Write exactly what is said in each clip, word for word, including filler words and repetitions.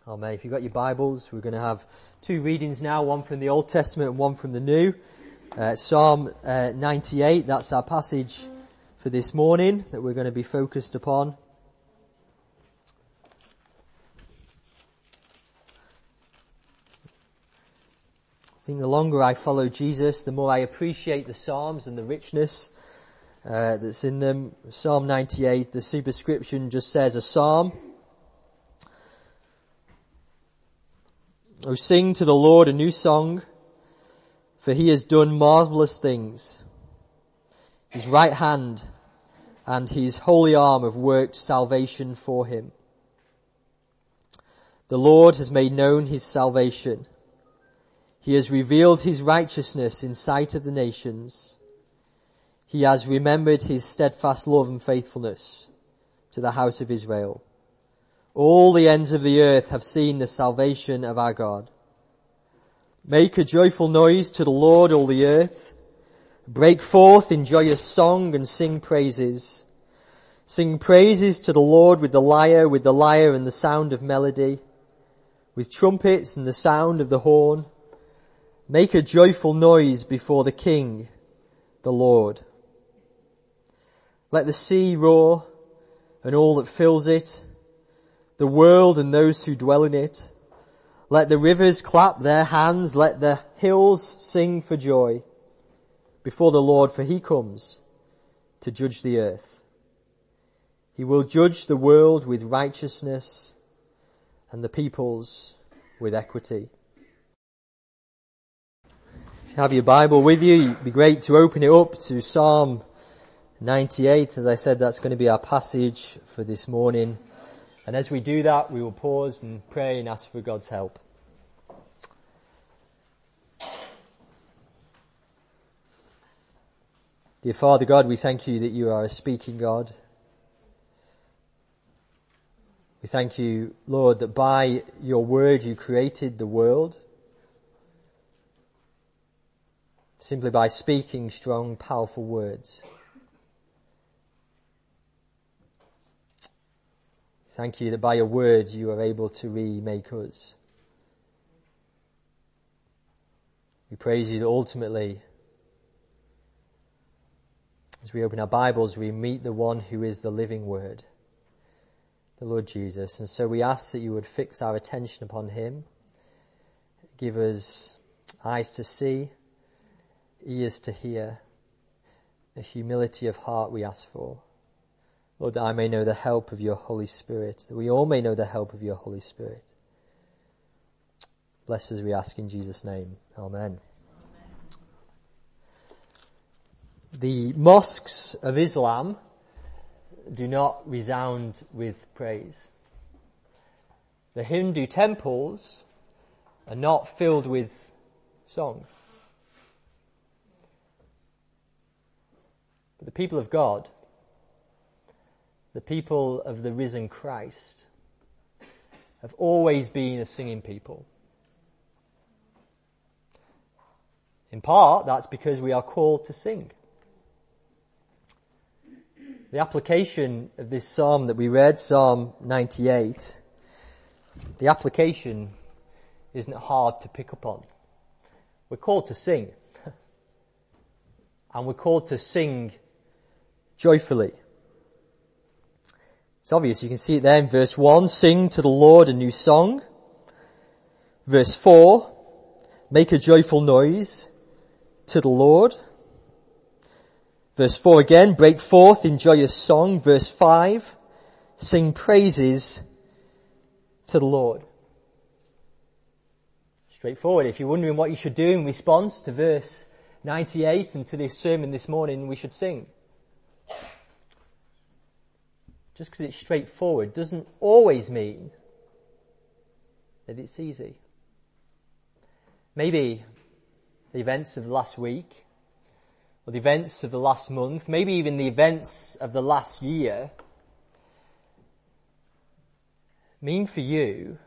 Amen. If you've got your Bibles, we're going to have two readings now, one from the Old Testament and one from the New. Uh, Psalm uh, ninety-eight, that's our passage for this morning that we're going to be focused upon. I think the longer I follow Jesus, the more I appreciate the Psalms and the richness uh, that's in them. Psalm ninety-eight, the superscription just says a psalm. Oh, sing to the Lord a new song, for he has done marvelous things. His right hand and his holy arm have worked salvation for him. The Lord has made known his salvation. He has revealed his righteousness in sight of the nations. He has remembered his steadfast love and faithfulness to the house of Israel. All the ends of the earth have seen the salvation of our God. Make a joyful noise to the Lord, all the earth. Break forth in joyous song and sing praises. Sing praises to the Lord with the lyre, with the lyre and the sound of melody, with trumpets and the sound of the horn. Make a joyful noise before the King, the Lord. Let the sea roar and all that fills it, the world and those who dwell in it. Let the rivers clap their hands, let the hills sing for joy before the Lord, for he comes to judge the earth. He will judge the world with righteousness and the peoples with equity. If you have your Bible with you, it'd be great to open it up to Psalm ninety-eight. As I said, that's going to be our passage for this morning. And as we do that, we will pause and pray and ask for God's help. Dear Father God, we thank you that you are a speaking God. We thank you, Lord, that by your word you created the world. Simply by speaking strong, powerful words. Thank you that by your word you are able to remake us. We praise you that ultimately, as we open our Bibles, we meet the one who is the living word, the Lord Jesus. And so we ask that you would fix our attention upon him. Give us eyes to see, ears to hear, a humility of heart we ask for. Lord, that I may know the help of your Holy Spirit, that we all may know the help of your Holy Spirit. Bless us, we ask in Jesus' name. Amen. Amen. The mosques of Islam do not resound with praise. The Hindu temples are not filled with song. But the people of God, the people of the risen Christ, have always been a singing people. In part, that's because we are called to sing. The application of this psalm that we read, Psalm ninety-eight, the application isn't hard to pick up on. We're called to sing. And we're called to sing joyfully. It's obvious, you can see it there in verse one, sing to the Lord a new song. Verse four, make a joyful noise to the Lord. Verse four again, break forth in joyous song. Verse five, sing praises to the Lord. Straightforward. If you're wondering what you should do in response to verse ninety-eight and to this sermon this morning, we should sing. Just because it's straightforward doesn't always mean that it's easy. Maybe the events of the last week, or the events of the last month, maybe even the events of the last year, mean for you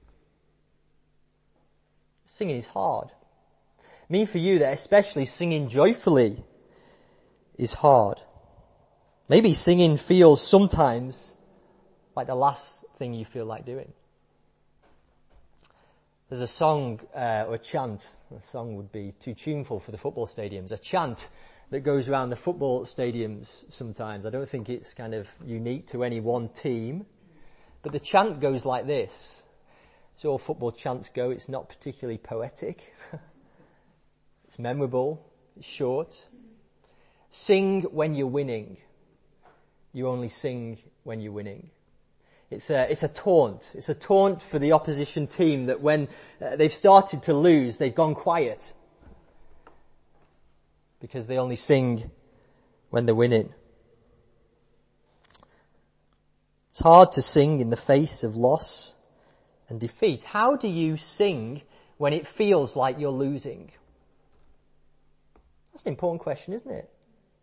singing is hard. Mean for you that especially singing joyfully is hard. Maybe singing feels sometimes like the last thing you feel like doing. There's a song, uh, or a chant, a song would be too tuneful for the football stadiums, a chant that goes around the football stadiums sometimes. I don't think it's kind of unique to any one team, but the chant goes like this. So all football chants go, it's not particularly poetic. It's memorable, it's short. Sing when you're winning. You only sing when you're winning. It's a, it's a taunt. It's a taunt for the opposition team that when uh, they've started to lose, they've gone quiet. Because they only sing when they're winning. It's hard to sing in the face of loss and defeat. How do you sing when it feels like you're losing? That's an important question, isn't it?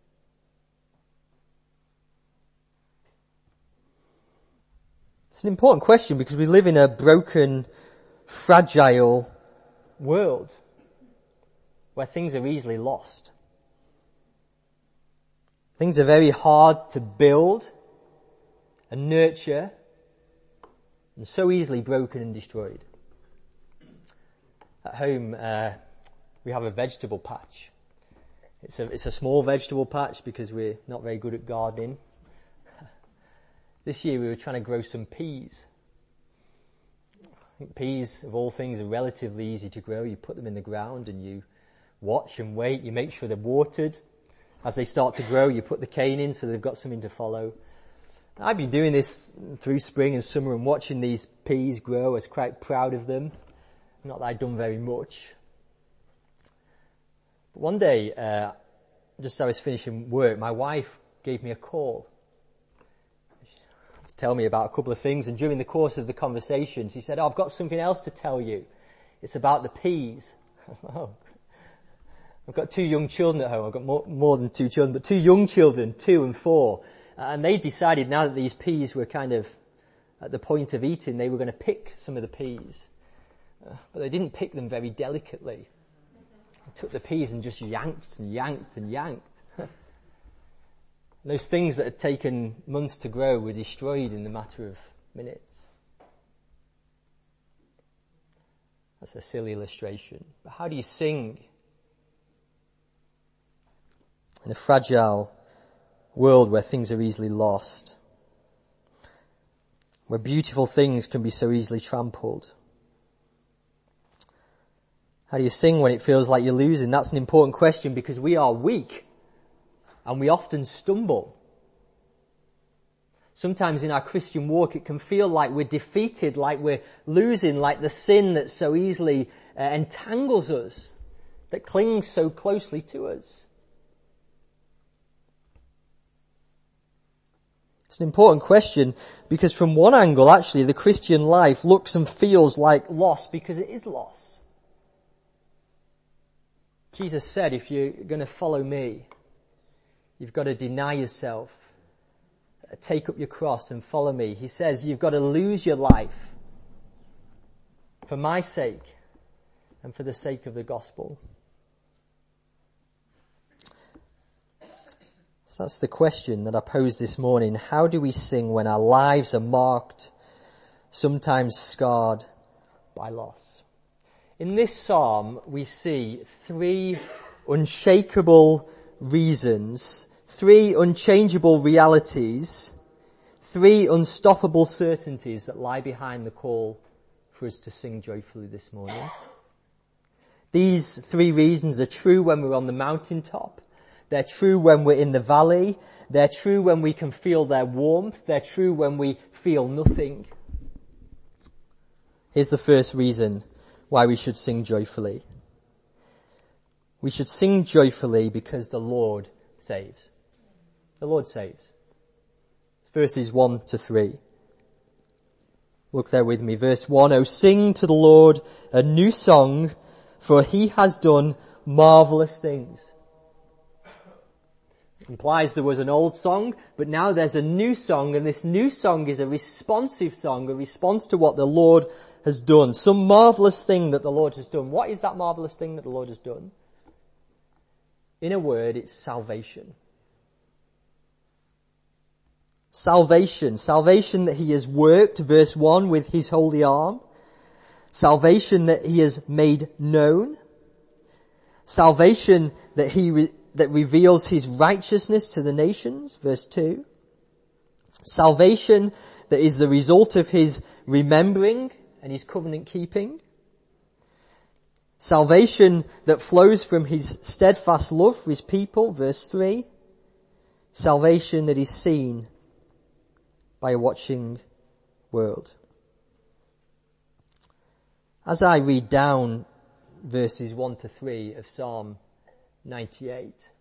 It's an important question because we live in a broken, fragile world where things are easily lost. Things are very hard to build and nurture and so easily broken and destroyed. At home, uh, we have a vegetable patch. It's a, it's a small vegetable patch because we're not very good at gardening. This year we were trying to grow some peas. I think peas, of all things, are relatively easy to grow. You put them in the ground and you watch and wait. You make sure they're watered. As they start to grow, you put the cane in so they've got something to follow. I've been doing this through spring and summer and watching these peas grow. I was quite proud of them. Not that I'd done very much. But one day, uh, just as I was finishing work, my wife gave me a call to tell me about a couple of things, and during the course of the conversation she said, oh, I've got something else to tell you. It's about the peas. Oh, I've got two young children at home. I've got more, more than two children, but two young children, two and four. And they decided now that these peas were kind of at the point of eating, they were going to pick some of the peas. Uh, but they didn't pick them very delicately. They took the peas and just yanked and yanked and yanked. Those things that had taken months to grow were destroyed in the matter of minutes. That's a silly illustration. But how do you sing in a fragile world where things are easily lost? Where beautiful things can be so easily trampled? How do you sing when it feels like you're losing? That's an important question because we are weak. And we often stumble. Sometimes in our Christian walk it can feel like we're defeated, like we're losing, like the sin that so easily uh, entangles us, that clings so closely to us. It's an important question because from one angle actually the Christian life looks and feels like loss because it is loss. Jesus said, if you're going to follow me, you've got to deny yourself, take up your cross and follow me. He says you've got to lose your life for my sake and for the sake of the gospel. So that's the question that I posed this morning. How do we sing when our lives are marked, sometimes scarred by loss? In this psalm we see three unshakable reasons, three unchangeable realities, three unstoppable certainties that lie behind the call for us to sing joyfully this morning. These three reasons are true when we're on the mountaintop. They're true when we're in the valley. They're true when we can feel their warmth. They're true when we feel nothing. Here's the first reason why we should sing joyfully. We should sing joyfully because the Lord saves. The Lord saves. Verses one to three. Look there with me. Verse one, oh, sing to the Lord a new song, for he has done marvelous things. It implies there was an old song, but now there's a new song, and this new song is a responsive song, a response to what the Lord has done. Some marvelous thing that the Lord has done. What is that marvelous thing that the Lord has done? In a word, it's salvation. Salvation. Salvation that he has worked, verse one, with his holy arm. Salvation that he has made known. Salvation that he re- that reveals his righteousness to the nations, verse two. Salvation that is the result of his remembering and his covenant keeping. Salvation that flows from his steadfast love for his people, verse three. Salvation that is seen by a watching world. As I read down verses one to three of Psalm ninety-eight,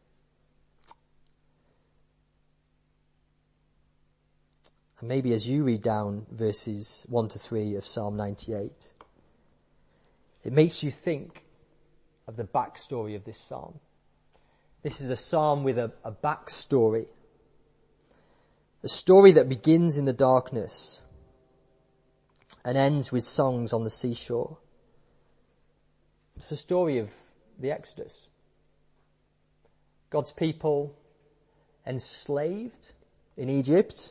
and maybe as you read down verses one to three of Psalm ninety-eight, it makes you think of the backstory of this psalm. This is a psalm with a, a backstory. A story that begins in the darkness and ends with songs on the seashore. It's the story of the Exodus. God's people enslaved in Egypt,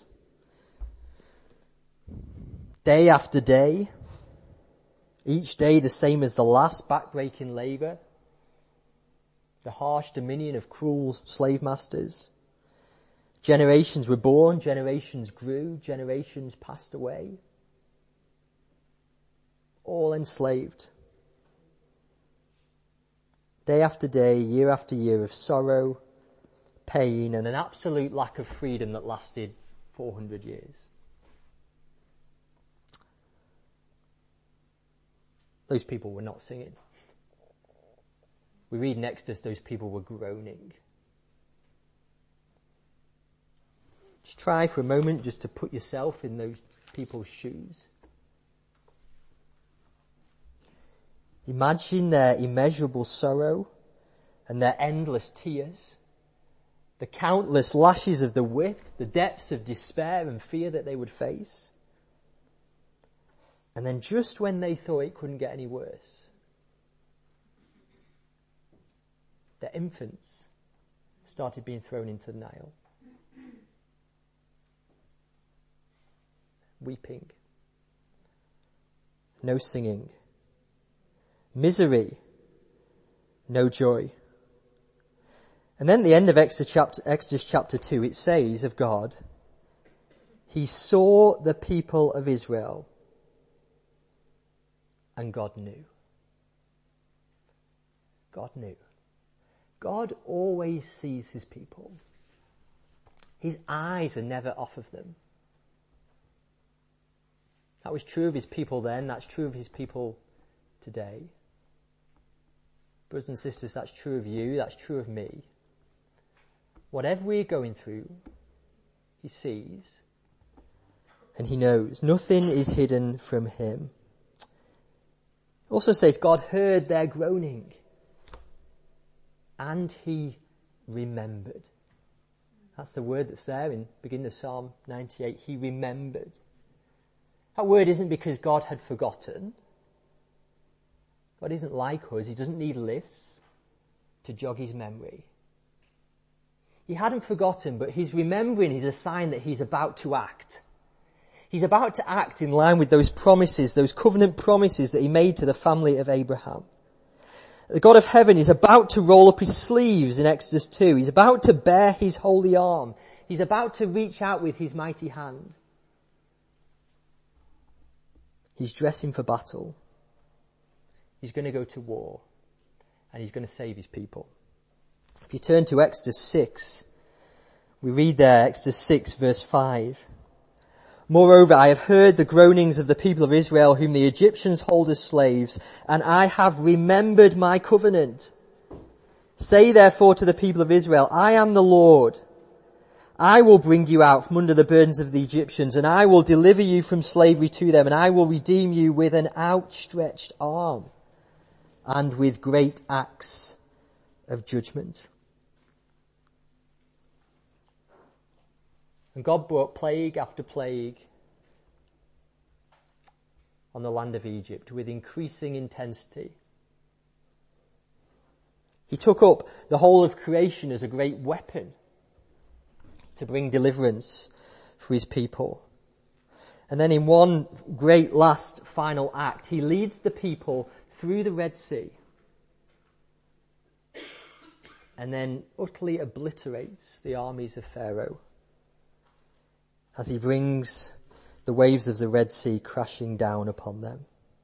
day after day, each day the same as the last, backbreaking labour, the harsh dominion of cruel slave masters. Generations were born, generations grew, generations passed away. All enslaved. Day after day, year after year of sorrow, pain, and an absolute lack of freedom that lasted four hundred years. Those people were not singing. We read in Exodus, those people were groaning. Just try for a moment just to put yourself in those people's shoes. Imagine their immeasurable sorrow and their endless tears, the countless lashes of the whip, the depths of despair and fear that they would face. And then just when they thought it couldn't get any worse, their infants started being thrown into the Nile. Weeping. No singing. Misery. No joy. And then at the end of Exodus chapter, Exodus chapter two, it says of God, He saw the people of Israel and God knew. God knew. God always sees his people. His eyes are never off of them. That was true of his people then, that's true of his people today. Brothers and sisters, that's true of you, that's true of me. Whatever we're going through, he sees and he knows. Nothing is hidden from him. It also says God heard their groaning and he remembered. That's the word that's there in the beginning of Psalm ninety-eight. He remembered. That word isn't because God had forgotten. God isn't like us. He doesn't need lists to jog his memory. He hadn't forgotten, but his remembering is a sign that he's about to act. He's about to act in line with those promises, those covenant promises that he made to the family of Abraham. The God of heaven is about to roll up his sleeves in Exodus two. He's about to bare his holy arm. He's about to reach out with his mighty hand. He's dressing for battle. He's going to go to war. And he's going to save his people. If you turn to Exodus six, we read there, Exodus six verse five. Moreover, I have heard the groanings of the people of Israel whom the Egyptians hold as slaves, and I have remembered my covenant. Say therefore to the people of Israel, I am the Lord. I will bring you out from under the burdens of the Egyptians, and I will deliver you from slavery to them, and I will redeem you with an outstretched arm and with great acts of judgment. And God brought plague after plague on the land of Egypt with increasing intensity. He took up the whole of creation as a great weapon to bring deliverance for his people. And then in one great last final act, he leads the people through the Red Sea and then utterly obliterates the armies of Pharaoh as he brings the waves of the Red Sea crashing down upon them.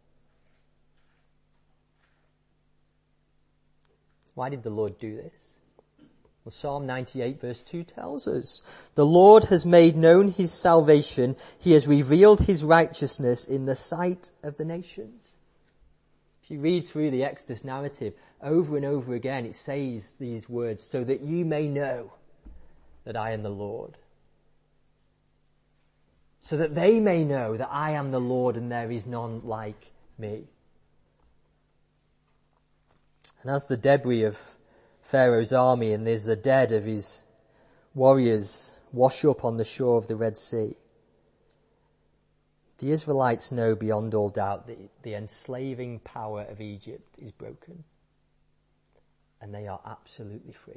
Why did the Lord do this? Well, Psalm ninety-eight verse two tells us, the Lord has made known his salvation. He has revealed his righteousness in the sight of the nations. If you read through the Exodus narrative, over and over again it says these words, so that you may know that I am the Lord. So that they may know that I am the Lord and there is none like me. And as the debris of Pharaoh's army and there's the dead of his warriors wash up on the shore of the Red Sea, the Israelites know beyond all doubt that the enslaving power of Egypt is broken and they are absolutely free.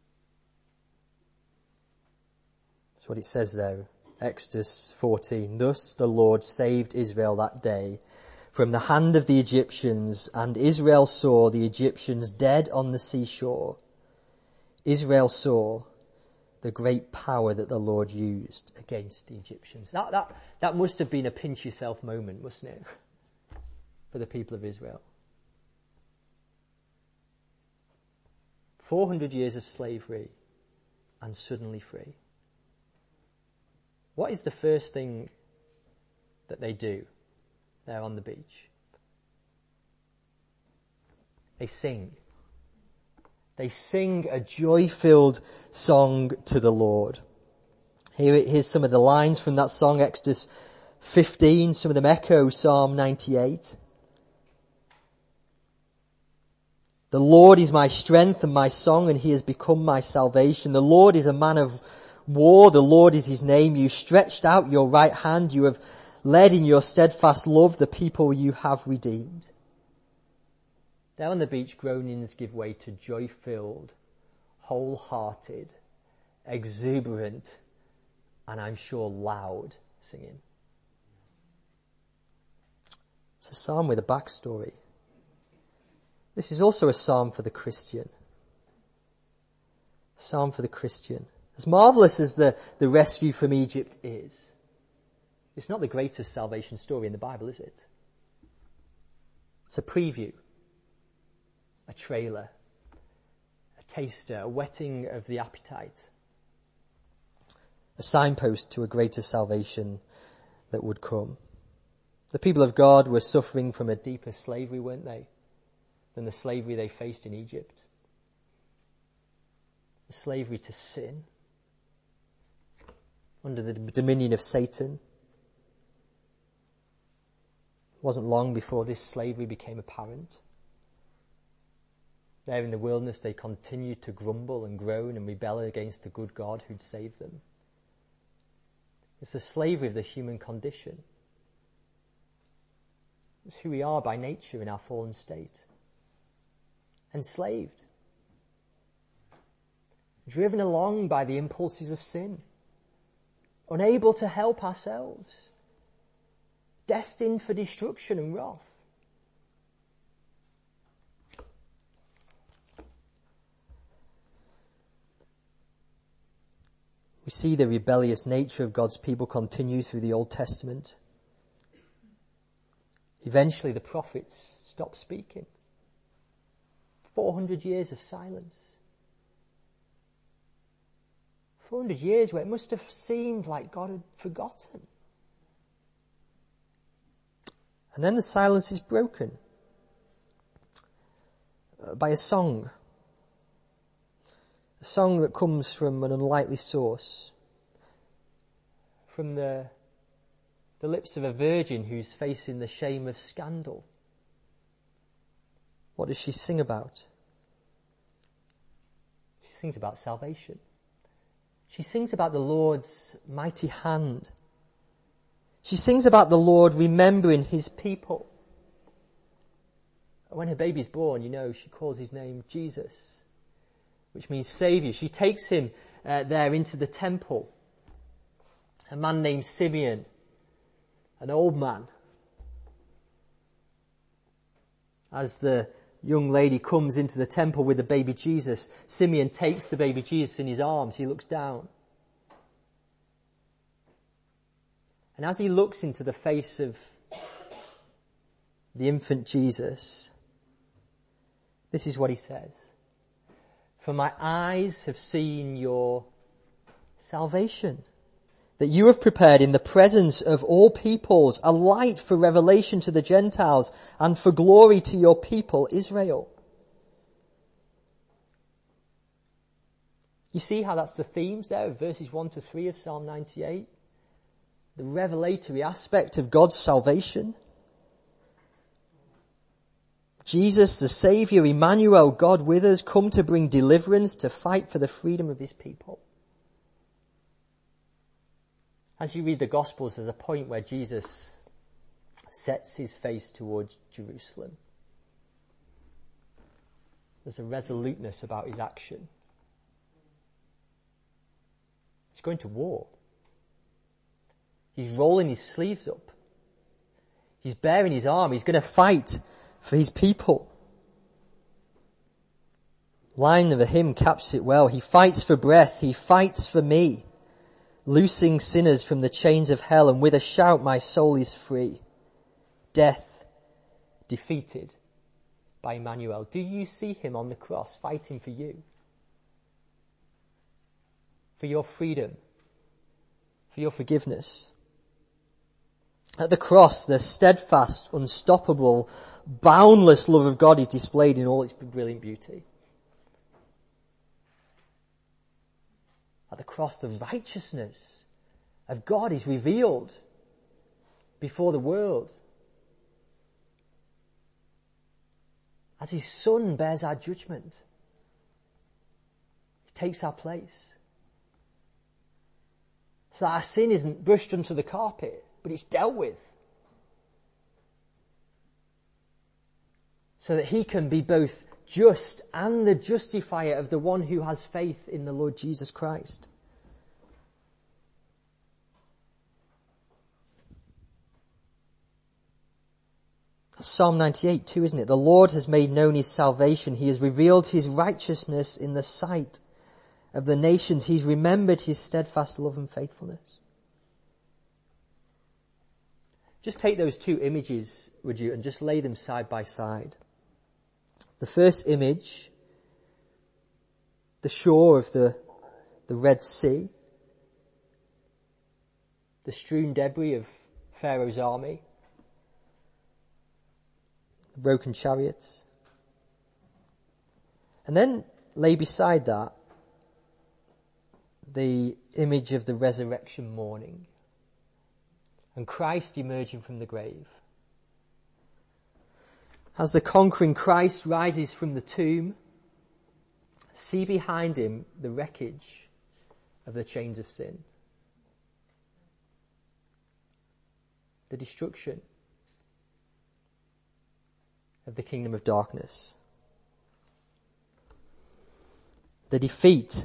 That's what it says there, Exodus fourteen. Thus the Lord saved Israel that day from the hand of the Egyptians, and Israel saw the Egyptians dead on the seashore. Israel saw the great power that the Lord used against the Egyptians. That, that, that must have been a pinch yourself moment, mustn't it? For the people of Israel. four hundred years of slavery and suddenly free. What is the first thing that they do there on the beach? They sing. They sing a joy-filled song to the Lord. Here, here's some of the lines from that song, Exodus fifteen. Some of them echo Psalm ninety-eight. The Lord is my strength and my song, and he has become my salvation. The Lord is a man of war. The Lord is his name. You stretched out your right hand. You have led in your steadfast love the people you have redeemed. There on the beach, groanings give way to joy-filled, wholehearted, exuberant, and I'm sure loud singing. It's a psalm with a backstory. This is also a psalm for the Christian. A psalm for the Christian. As marvellous as the, the rescue from Egypt is, it's not the greatest salvation story in the Bible, is it? It's a preview, a trailer, a taster, a whetting of the appetite, a signpost to a greater salvation that would come. The people of God were suffering from a deeper slavery, weren't they, than the slavery they faced in Egypt. The slavery to sin, under the dominion of Satan. It wasn't long before this slavery became apparent. There in the wilderness they continued to grumble and groan and rebel against the good God who'd saved them. It's the slavery of the human condition. It's who we are by nature in our fallen state. Enslaved. Driven along by the impulses of sin. Unable to help ourselves. Destined for destruction and wrath. We see the rebellious nature of God's people continue through the Old Testament. Eventually the prophets stop speaking. four hundred years of silence. four hundred years where it must have seemed like God had forgotten. And then the silence is broken by a song. A song that comes from an unlikely source. From the, the lips of a virgin who's facing the shame of scandal. What does she sing about? She sings about salvation. She sings about the Lord's mighty hand. She sings about the Lord remembering his people. When her baby's born, you know, she calls his name Jesus, which means Saviour. She takes him uh, there into the temple. A man named Simeon an old man. As the young lady comes into the temple with the baby Jesus, Simeon takes the baby Jesus in his arms. He looks down. And as he looks into the face of the infant Jesus, this is what he says. For my eyes have seen your salvation, that you have prepared in the presence of all peoples a light for revelation to the Gentiles and for glory to your people Israel. You see how that's the themes there of verses one to three of Psalm ninety-eight? The revelatory aspect of God's salvation. Jesus, the Saviour, Emmanuel, God with us, come to bring deliverance, to fight for the freedom of his people. As you read the Gospels, there's a point where Jesus sets his face towards Jerusalem. There's a resoluteness about his action. He's going to war. He's rolling his sleeves up. He's baring his arm. He's going to fight for his people. Line of the hymn captures it well. He fights for breath. He fights for me. Loosing sinners from the chains of hell, and with a shout my soul is free. Death defeated by Emmanuel. Do you see him on the cross fighting for you? For your freedom? For your forgiveness? At the cross, the steadfast, unstoppable, boundless love of God is displayed in all its brilliant beauty. At the cross, the righteousness of God is revealed before the world. As his Son bears our judgment, he takes our place. So that our sin isn't brushed under the carpet, but it's dealt with. So that he can be both just and the justifier of the one who has faith in the Lord Jesus Christ. That's Psalm ninety-eight too, isn't it? The Lord has made known his salvation. He has revealed his righteousness in the sight of the nations. He's remembered his steadfast love and faithfulness. Just take those two images, would you, and just lay them side by side. The first image, the shore of the, the Red Sea, the strewn debris of Pharaoh's army, the broken chariots. And then lay beside that the image of the resurrection morning and Christ emerging from the grave. As the conquering Christ rises from the tomb, see behind him the wreckage of the chains of sin. The destruction of the kingdom of darkness. The defeat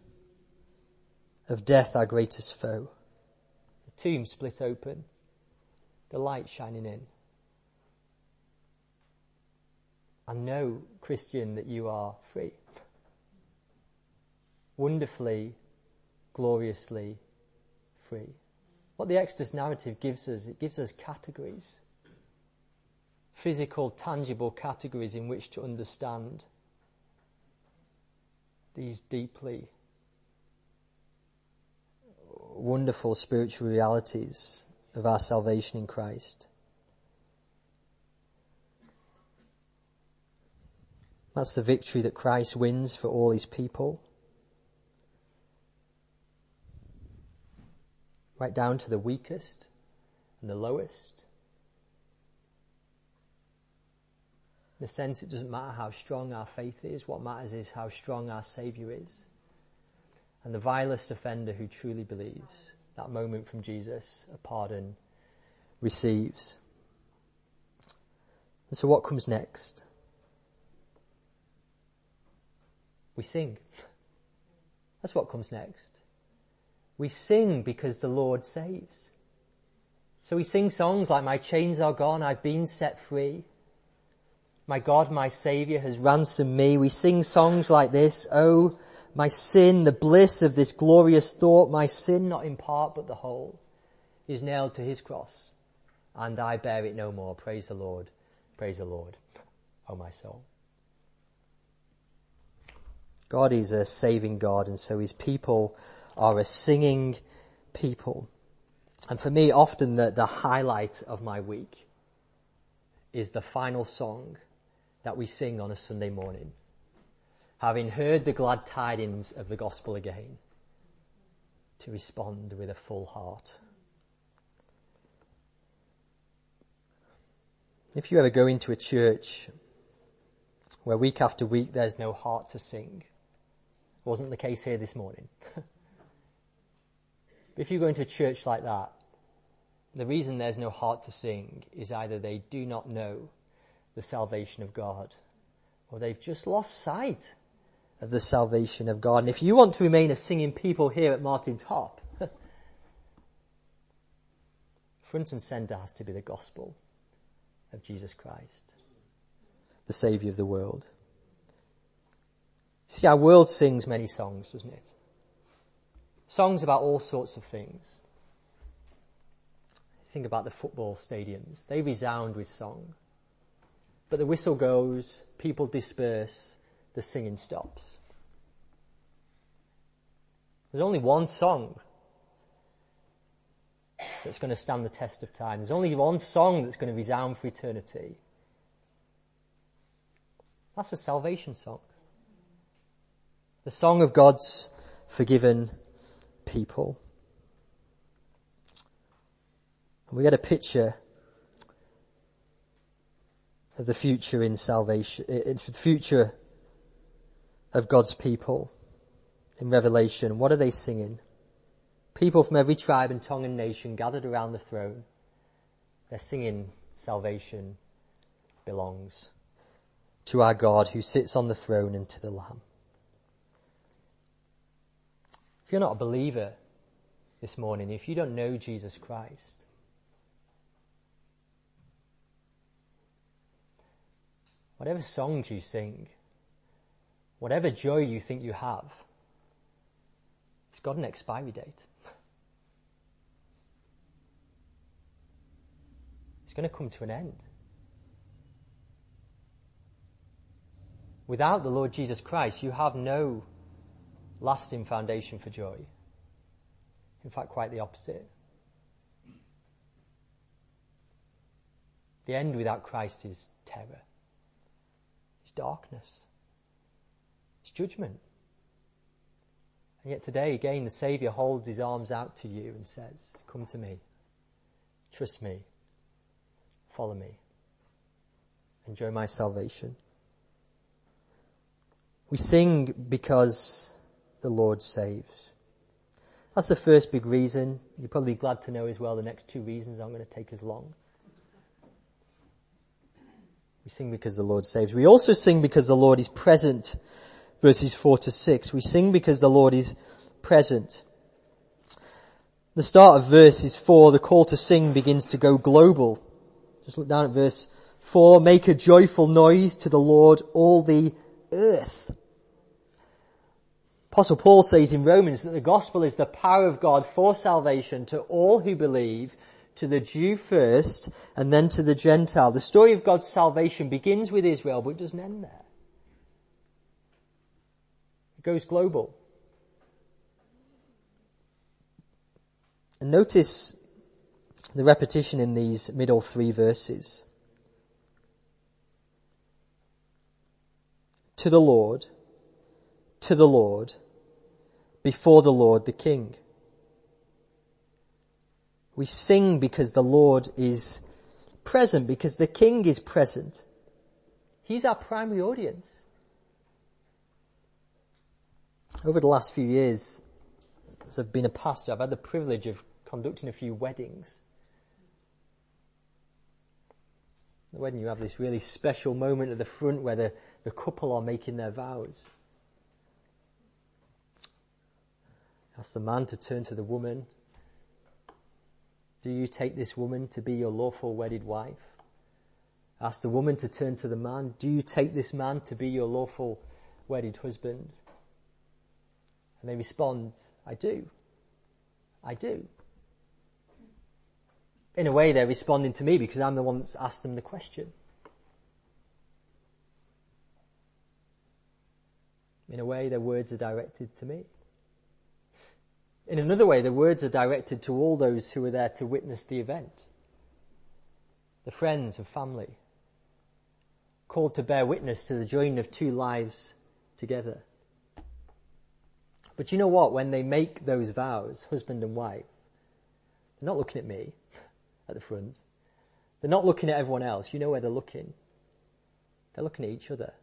of death, our greatest foe. The tomb split open, the light shining in. And know, Christian, that you are free. Wonderfully, gloriously free. What the Exodus narrative gives us, it gives us categories. Physical, tangible categories in which to understand these deeply wonderful spiritual realities of our salvation in Christ. That's the victory that Christ wins for all his people. Right down to the weakest and the lowest. In the sense, it doesn't matter how strong our faith is. What matters is how strong our Saviour is. And the vilest offender who truly believes, that moment from Jesus, a pardon receives. And so what comes next? We sing. That's what comes next. We sing because the Lord saves. So we sing songs like, my chains are gone, I've been set free. My God, my Saviour has ransomed me. We sing songs like this, oh, my sin, the bliss of this glorious thought, my sin, not in part but the whole, is nailed to his cross, and I bear it no more. Praise the Lord, praise the Lord, oh my soul. God is a saving God, and so his people are a singing people. And for me, often the, the highlight of my week is the final song that we sing on a Sunday morning. Having heard the glad tidings of the gospel again, to respond with a full heart. If you ever go into a church where week after week there's no heart to sing, wasn't the case here this morning. If you go into a church like that, the reason there's no heart to sing is either they do not know the salvation of God, or they've just lost sight of the salvation of God. And if you want to remain a singing people here at Martin Top, front and centre has to be the gospel of Jesus Christ, the Saviour of the world. See, our world sings many songs, doesn't it? Songs about all sorts of things. Think about the football stadiums. They resound with song. But the whistle goes, people disperse, the singing stops. There's only one song that's going to stand the test of time. There's only one song that's going to resound for eternity. That's a salvation song. The song of God's forgiven people. And we get a picture of the future in salvation. It's the future of God's people in Revelation. What are they singing? People from every tribe and tongue and nation gathered around the throne. They're singing salvation belongs to our God who sits on the throne and to the Lamb. If you're not a believer this morning, if you don't know Jesus Christ, whatever songs you sing, whatever joy you think you have, it's got an expiry date. It's going to come to an end. Without the Lord Jesus Christ, you have no lasting foundation for joy. In fact, quite the opposite. The end without Christ is terror. It's darkness. It's judgment. And yet today, again, the Saviour holds his arms out to you and says, come to me. Trust me. Follow me. Enjoy my salvation. We sing because the Lord saves. That's the first big reason. You're probably glad to know as well the next two reasons aren't going to take as long. We sing because the Lord saves. We also sing because the Lord is present. Verses four to six. We sing because the Lord is present. The start of verses four, the call to sing begins to go global. Just look down at verse four. Make a joyful noise to the Lord, all the earth. Apostle Paul says in Romans that the gospel is the power of God for salvation to all who believe, to the Jew first, and then to the Gentile. The story of God's salvation begins with Israel, but it doesn't end there. It goes global. And notice the repetition in these middle three verses. To the Lord, to the Lord, before the Lord the King. We sing because the Lord is present, because the King is present. He's our primary audience. Over the last few years, as I've been a pastor, I've had the privilege of conducting a few weddings. At the wedding, you have this really special moment at the front where the, the couple are making their vows. Ask the man to turn to the woman. Do you take this woman to be your lawful wedded wife? Ask the woman to turn to the man. Do you take this man to be your lawful wedded husband? And they respond, I do. I do. In a way, they're responding to me because I'm the one that's asked them the question. In a way, their words are directed to me. In another way, the words are directed to all those who were there to witness the event. The friends and family, called to bear witness to the joining of two lives together. But you know what? When they make those vows, husband and wife, they're not looking at me at the front. They're not looking at everyone else. You know where they're looking. They're looking at each other.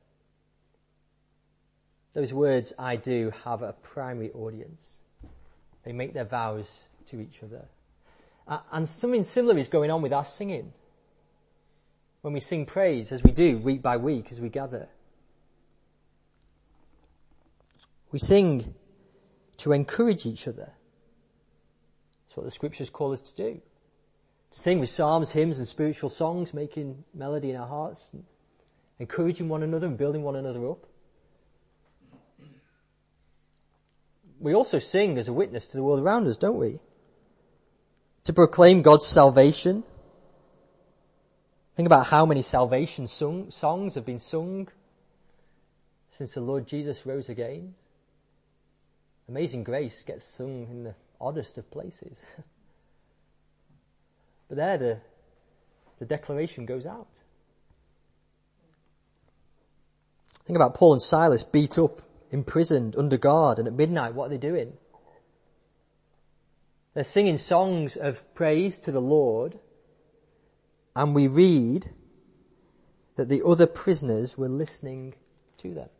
Those words, I do, have a primary audience. They make their vows to each other. Uh, and something similar is going on with our singing. When we sing praise, as we do week by week as we gather. We sing to encourage each other. That's what the scriptures call us to do. To sing with psalms, hymns and spiritual songs, making melody in our hearts, and encouraging one another and building one another up. We also sing as a witness to the world around us, don't we? To proclaim God's salvation. Think about how many salvation sung, songs have been sung since the Lord Jesus rose again. Amazing Grace gets sung in the oddest of places. But there the, the declaration goes out. Think about Paul and Silas beat up, imprisoned, under guard, and at midnight, what are they doing? They're singing songs of praise to the Lord, and we read that the other prisoners were listening to them.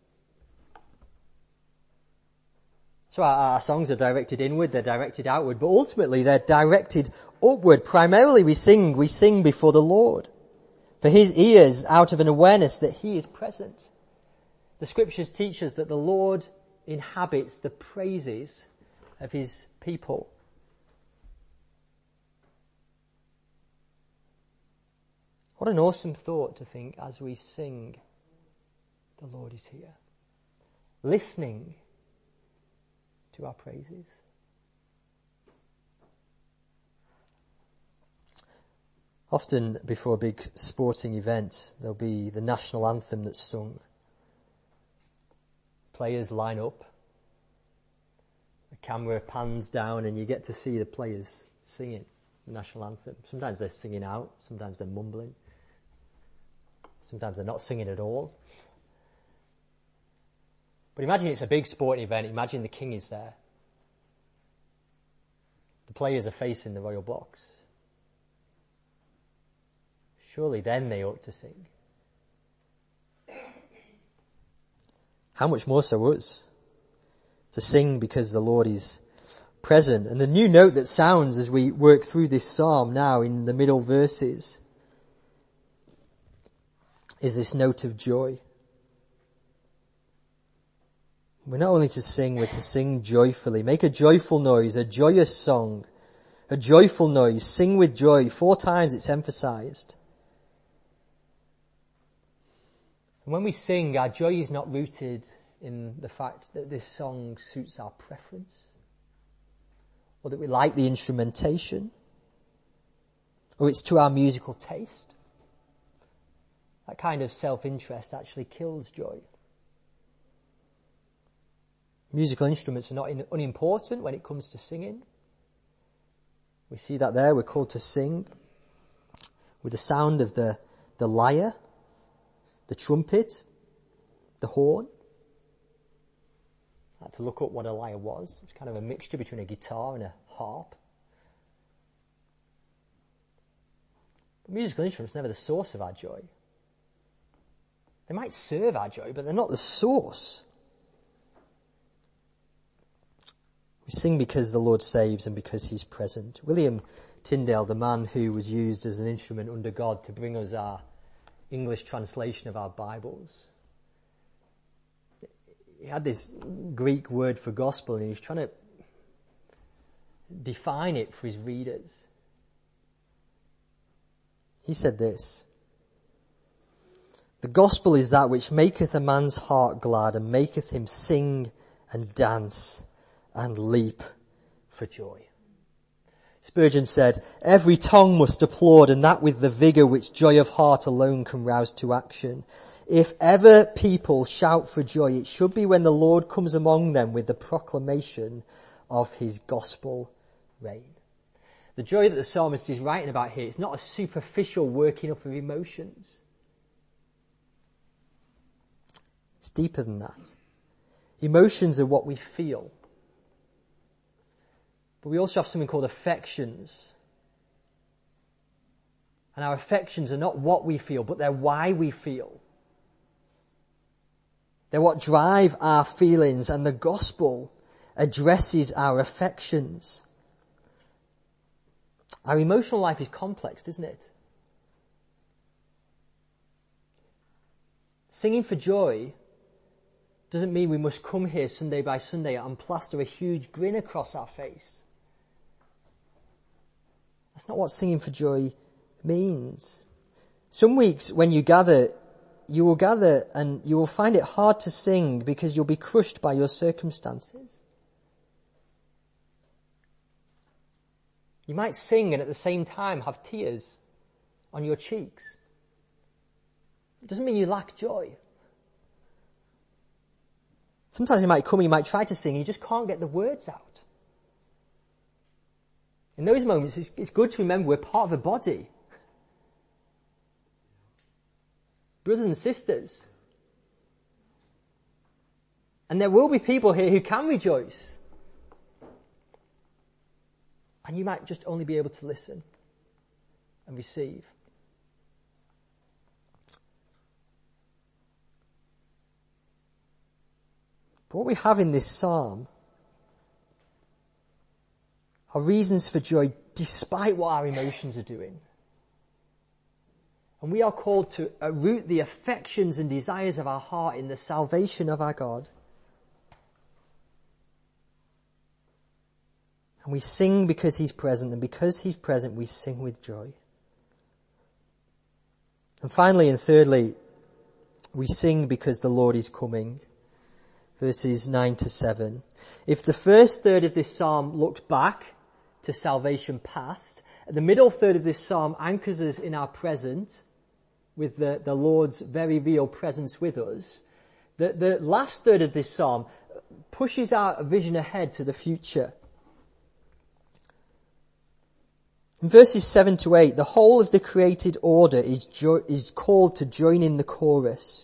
So our, our songs are directed inward, they're directed outward, but ultimately they're directed upward. Primarily we sing, we sing before the Lord, for his ears, out of an awareness that he is present. The scriptures teach us that the Lord inhabits the praises of his people. What an awesome thought to think as we sing, the Lord is here, listening to our praises. Often before a big sporting event, there'll be the national anthem that's sung. Players line up, the camera pans down and you get to see the players singing the national anthem. Sometimes they're singing out, sometimes they're mumbling, sometimes they're not singing at all. But imagine it's a big sporting event, imagine the king is there. The players are facing the royal box. Surely then they ought to sing. How much more so us to sing because the Lord is present. And the new note that sounds as we work through this psalm now in the middle verses is this note of joy. We're not only to sing, we're to sing joyfully. Make a joyful noise, a joyous song, a joyful noise. Sing with joy. Four times it's emphasized. And when we sing, our joy is not rooted in the fact that this song suits our preference, or that we like the instrumentation, or it's to our musical taste. That kind of self-interest actually kills joy. Musical instruments are not in, unimportant when it comes to singing. We see that there, we're called to sing with the sound of the, the lyre, the trumpet, the horn. I had to look up what a lyre was. It's kind of a mixture between a guitar and a harp. But musical instruments are never the source of our joy. They might serve our joy, but they're not the source. We sing because the Lord saves and because he's present. William Tyndale, the man who was used as an instrument under God to bring us our English translation of our Bibles, he had this Greek word for gospel and he was trying to define it for his readers. He said this: "The gospel is that which maketh a man's heart glad, and maketh him sing and dance and leap for joy." Spurgeon said, "Every tongue must applaud, and that with the vigour which joy of heart alone can rouse to action. If ever people shout for joy, it should be when the Lord comes among them with the proclamation of his gospel reign." The joy that the psalmist is writing about here is not a superficial working up of emotions. It's deeper than that. Emotions are what we feel. But we also have something called affections. And our affections are not what we feel, but they're why we feel. They're what drive our feelings, and the gospel addresses our affections. Our emotional life is complex, isn't it? Singing for joy doesn't mean we must come here Sunday by Sunday and plaster a huge grin across our face. That's not what singing for joy means. Some weeks when you gather, you will gather and you will find it hard to sing because you'll be crushed by your circumstances. You might sing and at the same time have tears on your cheeks. It doesn't mean you lack joy. Sometimes you might come and you might try to sing and you just can't get the words out. In those moments, it's, it's good to remember we're part of a body. Brothers and sisters. And there will be people here who can rejoice. And you might just only be able to listen and receive. But what we have in this psalm are reasons for joy despite what our emotions are doing. And we are called to root the affections and desires of our heart in the salvation of our God. And we sing because he's present, and because he's present we sing with joy. And finally and thirdly, we sing because the Lord is coming. Verses nine to seven. If the first third of this psalm looked back to salvation past, the middle third of this psalm anchors us in our present with the, the Lord's very real presence with us. The, the last third of this psalm pushes our vision ahead to the future. In verses seven to eight, the whole of the created order is, jo- is called to join in the chorus.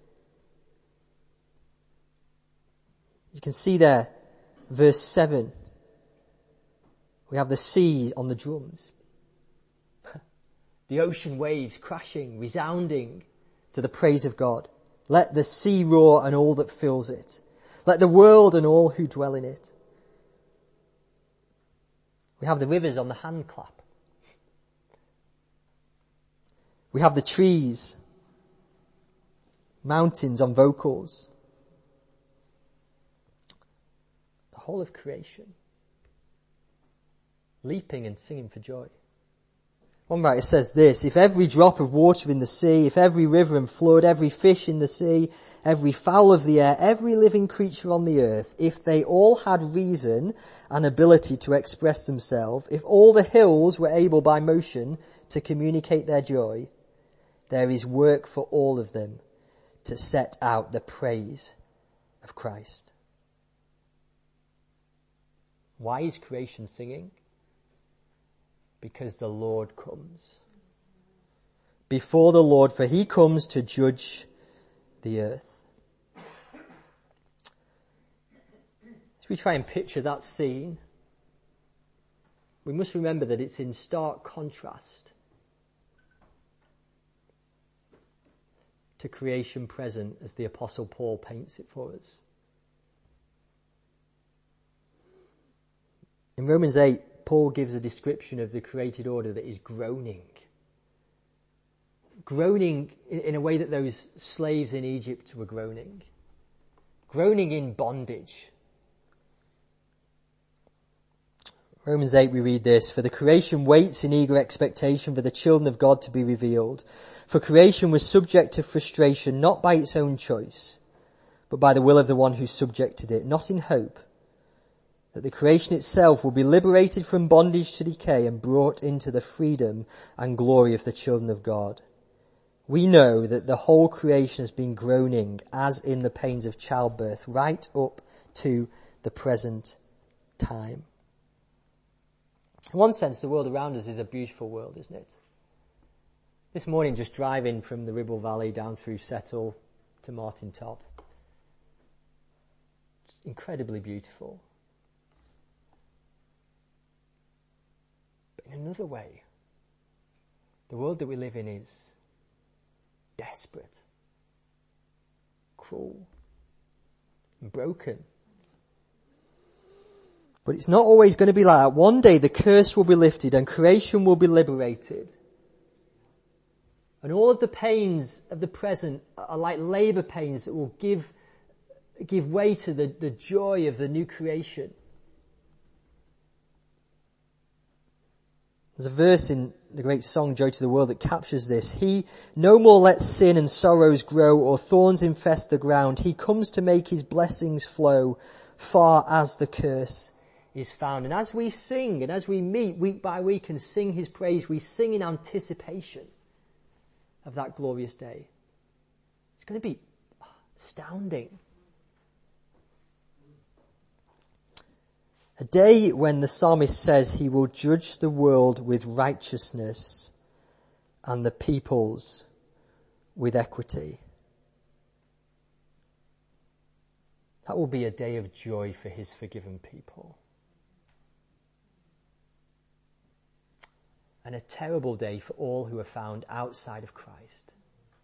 You can see there, verse seven. We have the sea on the drums. The ocean waves crashing, resounding to the praise of God. Let the sea roar and all that fills it. Let the world and all who dwell in it. We have the rivers on the hand clap. We have the trees, mountains on vocals. The whole of creation, leaping and singing for joy. One writer says this: if every drop of water in the sea, if every river and flood, every fish in the sea, every fowl of the air, every living creature on the earth, if they all had reason and ability to express themselves, if all the hills were able by motion to communicate their joy, there is work for all of them to set out the praise of Christ. Why is creation singing? Because the Lord comes. Before the Lord, for he comes to judge the earth. As we try and picture that scene, we must remember that it's in stark contrast to creation present as the Apostle Paul paints it for us. In Romans eight, Paul gives a description of the created order that is groaning. Groaning in a way that those slaves in Egypt were groaning. Groaning in bondage. Romans eight we read this, "For the creation waits in eager expectation for the children of God to be revealed. For creation was subject to frustration, not by its own choice, but by the will of the one who subjected it, not in hope that the creation itself will be liberated from bondage to decay and brought into the freedom and glory of the children of God. We know that the whole creation has been groaning as in the pains of childbirth right up to the present time." In one sense, the world around us is a beautiful world, isn't it? This morning, just driving from the Ribble Valley down through Settle to Martin Top. It's incredibly beautiful. But in another way, the world that we live in is desperate, cruel, and broken. But it's not always going to be like that. One day the curse will be lifted and creation will be liberated. And all of the pains of the present are like labour pains that will give, give way to the, the joy of the new creation. There's a verse in the great song, Joy to the World, that captures this. He no more lets sin and sorrows grow or thorns infest the ground. He comes to make his blessings flow far as the curse is found. And as we sing and as we meet week by week and sing his praise, we sing in anticipation of that glorious day. It's going to be astounding. A day when the psalmist says he will judge the world with righteousness and the peoples with equity. That will be a day of joy for his forgiven people. And a terrible day for all who are found outside of Christ.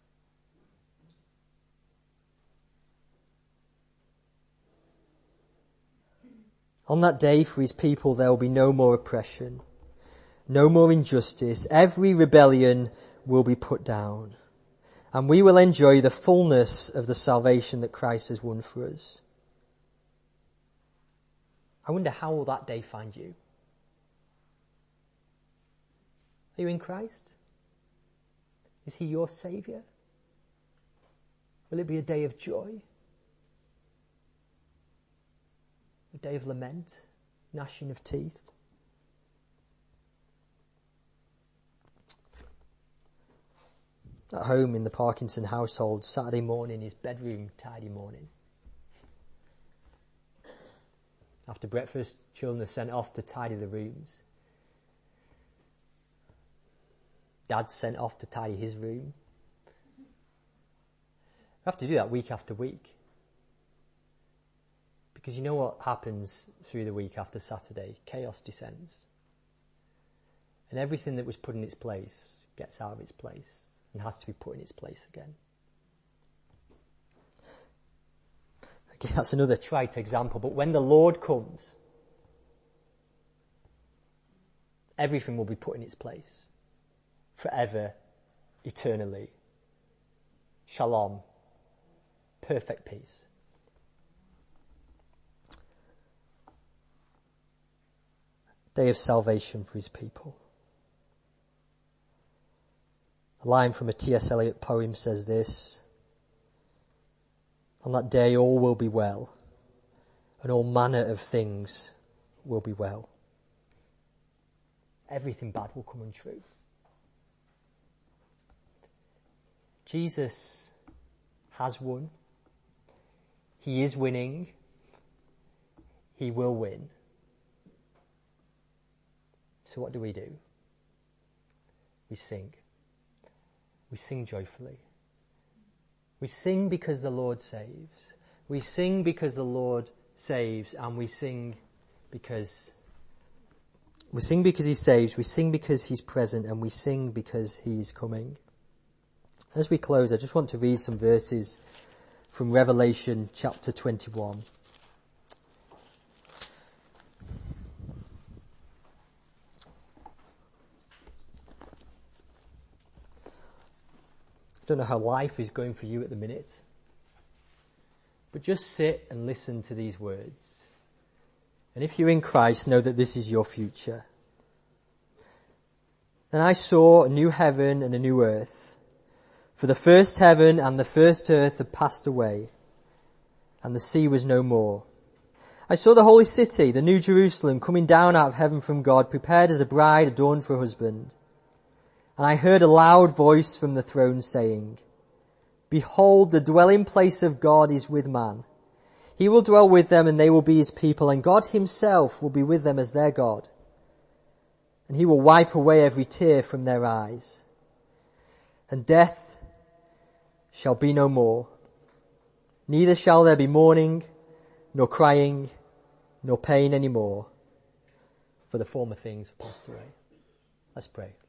On that day for his people there will be no more oppression, no more injustice. Every rebellion will be put down. And we will enjoy the fullness of the salvation that Christ has won for us. I wonder, how will that day find you? Are you in Christ? Is he your Saviour? Will it be a day of joy? A day of lament? Gnashing of teeth? At home in the Parkinson household, Saturday morning is bedroom tidy morning. After breakfast, children are sent off to tidy the rooms. Dad's sent off to tidy his room. We have to do that week after week. Because you know what happens through the week after Saturday? Chaos descends. And everything that was put in its place gets out of its place and has to be put in its place again. Again, that's another trite example, but when the Lord comes, everything will be put in its place. Forever, eternally. Shalom. Perfect peace. Day of salvation for his people. A line from a T S Eliot poem says this: "On that day all will be well, and all manner of things will be well." Everything bad will come untrue. Jesus has won. He is winning. He will win. So what do we do? We sing. We sing joyfully. We sing because the Lord saves. We sing because the Lord saves, and we sing because we sing because he saves, we sing because he's present, and we sing because he's coming. As we close, I just want to read some verses from Revelation chapter twenty-one. I don't know how life is going for you at the minute, but just sit and listen to these words And if you're in Christ, know that this is your future. Then I saw a new heaven and a new earth. For the first heaven and the first earth had passed away, and the sea was no more. I saw the holy city, the new Jerusalem, coming down out of heaven from God, prepared as a bride adorned for a husband. And I heard a loud voice from the throne saying, Behold, the dwelling place of God is with man. He will dwell with them, and they will be his people, and God himself will be with them as their God. And he will wipe away every tear from their eyes. And death shall be no more. Neither shall there be mourning, nor crying, nor pain any more, for the former things have passed away. Let's pray.